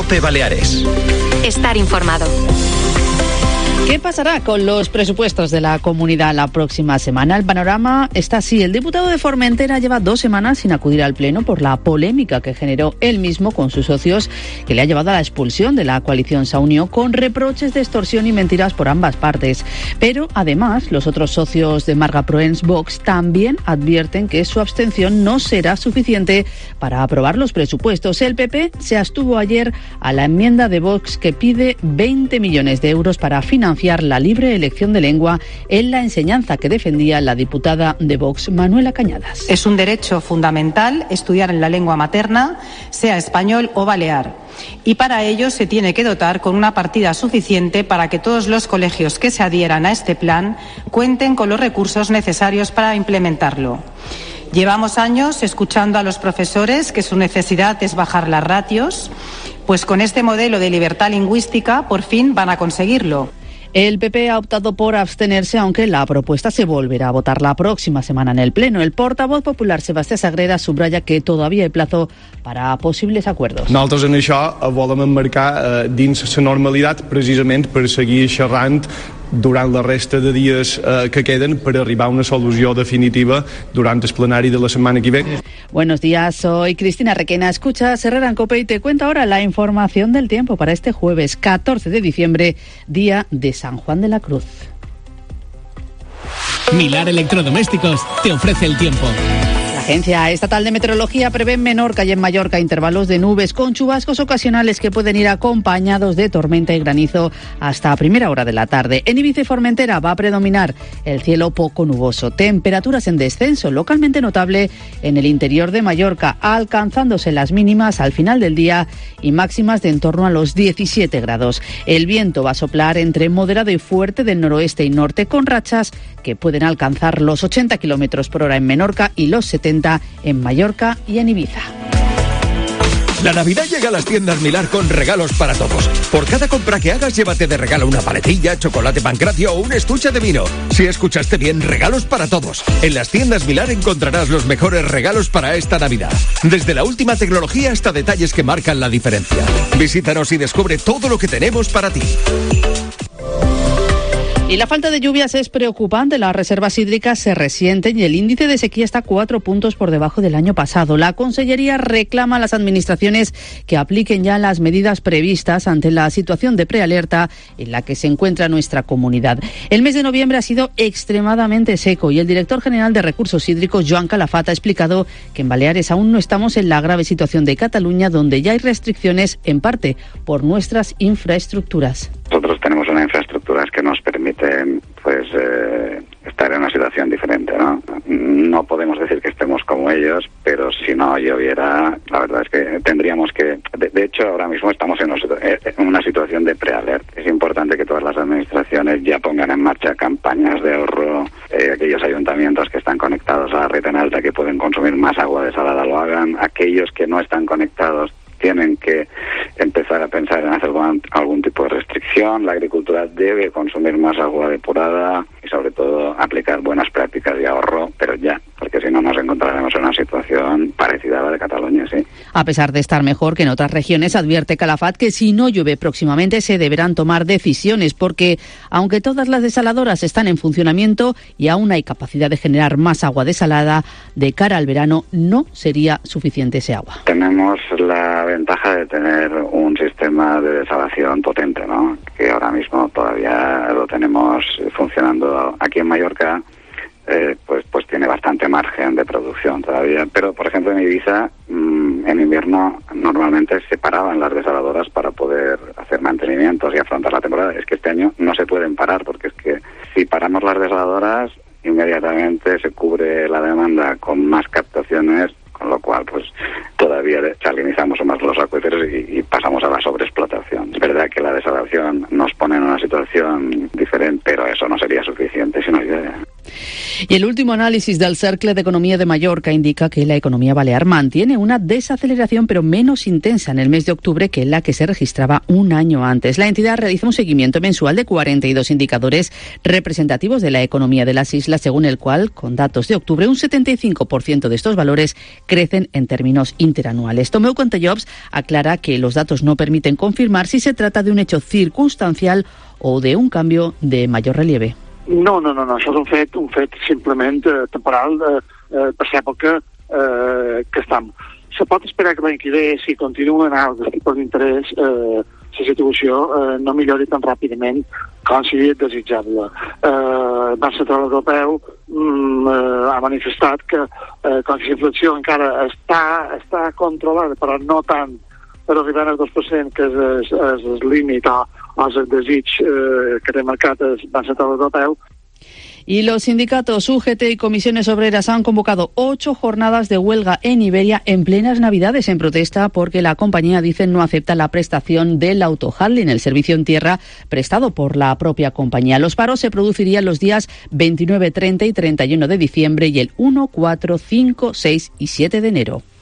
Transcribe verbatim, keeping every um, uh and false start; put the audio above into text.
COPE Baleares. Estar informado. ¿Qué pasará con los presupuestos de la comunidad la próxima semana? El panorama está así. El diputado de Formentera lleva dos semanas sin acudir al Pleno por la polémica que generó él mismo con sus socios, que le ha llevado a la expulsión de la coalición Saunió, con reproches de extorsión y mentiras por ambas partes. Pero, además, los otros socios de Marga Proens, Vox, también advierten que su abstención no será suficiente para aprobar los presupuestos. El P P se abstuvo ayer a la enmienda de Vox que pide veinte millones de euros para financiar la libre elección de lengua en la enseñanza que defendía la diputada de Vox, Manuela Cañadas. Es un derecho fundamental estudiar en la lengua materna, sea español o balear. Y para ello se tiene que dotar con una partida suficiente para que todos los colegios que se adhieran a este plan cuenten con los recursos necesarios para implementarlo. Llevamos años escuchando a los profesores que su necesidad es bajar las ratios, pues con este modelo de libertad lingüística por fin van a conseguirlo. El P P ha optado por abstenerse, aunque la propuesta se volverá a votar la próxima semana en el Pleno. El portavoz popular Sebastián Sagrera subraya que todavía hay plazo para posibles acuerdos. Nosaltres en això volem emmarcar eh, dins la normalitat precisament per seguir xerrant durant la resta de dies eh, que queden per arribar a una solució definitiva durant el plenari de la setmana que ve. Buenos días, soy Cristina Requena. Escucha Herrera en COPE y te cuento ahora la información del tiempo para este jueves catorce de diciembre, día de San Juan de la Cruz. Milar Electrodomésticos te ofrece el tiempo. La Agencia Estatal de Meteorología prevé en Menorca y en Mallorca intervalos de nubes con chubascos ocasionales que pueden ir acompañados de tormenta y granizo hasta primera hora de la tarde. En Ibiza y Formentera va a predominar el cielo poco nuboso. Temperaturas en descenso localmente notable en el interior de Mallorca, alcanzándose las mínimas al final del día y máximas de en torno a los diecisiete grados. El viento va a soplar entre moderado y fuerte del noroeste y norte, con rachas que pueden alcanzar los ochenta kilómetros por hora en Menorca y los setenta en Mallorca y en Ibiza. La Navidad llega a las tiendas Milar con regalos para todos. Por cada compra que hagas, llévate de regalo una paletilla, chocolate Pancracio o un estuche de vino. Si escuchaste bien, regalos para todos. En las tiendas Milar encontrarás los mejores regalos para esta Navidad. Desde la última tecnología hasta detalles que marcan la diferencia. Visítanos y descubre todo lo que tenemos para ti. Y la falta de lluvias es preocupante. Las reservas hídricas se resienten y el índice de sequía está cuatro puntos por debajo del año pasado. La Consellería reclama a las administraciones que apliquen ya las medidas previstas ante la situación de prealerta en la que se encuentra nuestra comunidad. El mes de noviembre ha sido extremadamente seco y el director general de Recursos Hídricos, Joan Calafat, ha explicado que en Baleares aún no estamos en la grave situación de Cataluña, donde ya hay restricciones en parte por nuestras infraestructuras. Nosotros tenemos unas infraestructuras que nos permiten pues eh, estar en una situación diferente, ¿no? No podemos decir que estemos como ellos, pero si no lloviera, la verdad es que tendríamos que... De, de hecho, ahora mismo estamos en una situación de prealerta. Es importante que todas las administraciones ya pongan en marcha campañas de ahorro. Eh, aquellos ayuntamientos que están conectados a la red en alta, que pueden consumir más agua desalada, lo hagan. Aquellos que no están conectados tienen que empezar a pensar en hacer algún, algún tipo de restricción. La agricultura debe consumir más agua depurada y sobre todo aplicar buenas prácticas de ahorro, pero ya, porque si no nos encontraremos en una situación parecida a la de Cataluña, sí. A pesar de estar mejor que en otras regiones, advierte Calafat que si no llueve próximamente se deberán tomar decisiones, porque aunque todas las desaladoras están en funcionamiento y aún hay capacidad de generar más agua desalada, de cara al verano no sería suficiente ese agua. Tenemos la ventaja de tener un sistema de desalación potente, ¿no? Que ahora mismo todavía lo tenemos funcionando aquí en Mallorca. Eh, pues pues tiene bastante margen de producción todavía, pero por ejemplo en Ibiza mmm, en invierno normalmente se paraban las desaladoras para poder hacer mantenimientos y afrontar la temporada. Es que este año no se pueden parar, porque es que si paramos las desaladoras inmediatamente se cubre la demanda con más captaciones, con lo cual pues todavía salinizamos más los acuíferos y, y pasamos a la sobreexplotación. Es verdad que la desalación nos pone en una situación diferente, pero eso no sería suficiente si no llueve. Y el último análisis del Cercle de Economía de Mallorca indica que la economía balear mantiene una desaceleración pero menos intensa en el mes de octubre que la que se registraba un año antes. La entidad realiza un seguimiento mensual de cuarenta y dos indicadores representativos de la economía de las islas, según el cual, con datos de octubre, un setenta y cinco por ciento de estos valores crecen en términos interanuales. Tomeu Contellops aclara que los datos no permiten confirmar si se trata de un hecho circunstancial o de un cambio de mayor relieve. No, no, no, no, això és un fet, un fet simplement eh, temporal eh, eh, per l'època eh, que estem. Se pot esperar que l'any que ve, si continuen alts els tipus d'interès, eh, la situació eh, no millori tan ràpidament com seria desitjable. Eh, el Banc Central Europeu mm, eh, ha manifestat que eh, com que la inflació encara està, està controlada, però no tant, per arribar al dos per cent, que és, és, és el límit o, o és el desig eh, que té marcat el Banc Central Europeu. Y los sindicatos U G T y comisiones obreras han convocado ocho jornadas de huelga en Iberia en plenas Navidades en protesta porque la compañía, dicen, no acepta la prestación del autohandling, el servicio en tierra prestado por la propia compañía. Los paros se producirían los días veintinueve, treinta y treinta y uno de diciembre y el uno, cuatro, cinco, seis y siete de enero.